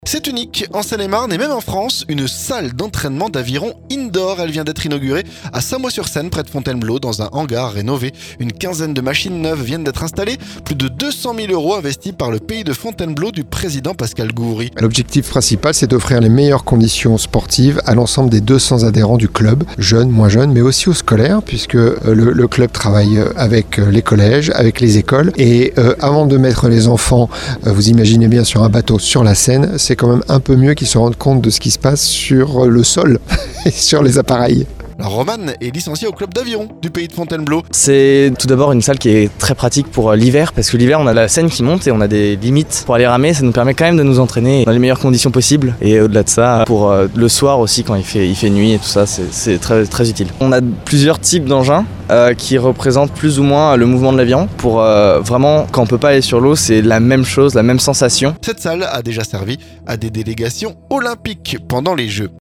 C'est unique en Seine-et-Marne et même en France, une salle d'entraînement d'aviron indoor. Elle vient d'être inaugurée à Samois-sur-Seine, près de Fontainebleau, dans un hangar rénové. Une quinzaine de machines neuves viennent d'être installées. Plus de 200 000 € investis par le pays de Fontainebleau du président Pascal Goury. L'objectif principal, c'est d'offrir les meilleures conditions sportives à l'ensemble des 200 adhérents du club, jeunes, moins jeunes, mais aussi aux scolaires, puisque le club travaille avec les collèges, avec les écoles. Et avant de mettre les enfants, vous imaginez bien, sur un bateau sur la Seine, c'est quand même un peu mieux qu'ils se rendent compte de ce qui se passe sur le sol et sur les appareils. Alors Roman est licencié au club d'aviron du pays de Fontainebleau. C'est tout d'abord une salle qui est très pratique pour l'hiver, parce que l'hiver on a la Seine qui monte et on a des limites pour aller ramer. Ça nous permet quand même de nous entraîner dans les meilleures conditions possibles, et au-delà de ça, pour le soir aussi quand il fait nuit et tout ça, c'est très, très utile. On a plusieurs types d'engins qui représentent plus ou moins le mouvement de l'avion, pour vraiment, quand on peut pas aller sur l'eau, c'est la même chose, la même sensation. Cette salle a déjà servi à des délégations olympiques pendant les Jeux.